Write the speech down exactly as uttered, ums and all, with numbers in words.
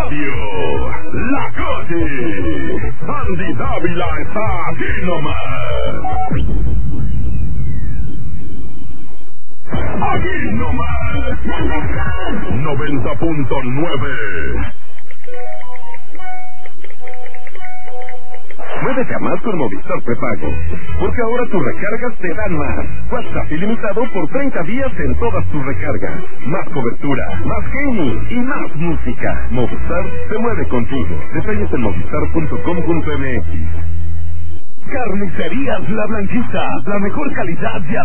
Radio, La Calle. Andy Dávila está aquí nomás. Aquí nomás. noventa punto nueve. Muévete a más con Movistar Prepago, porque ahora tus recargas te dan más. WhatsApp ilimitado por treinta días en todas tus recargas. Más cobertura, más gaming y más música. Movistar se mueve contigo. Detalles en movistar punto com punto m x. Carnicerías La Blanquita, la mejor calidad de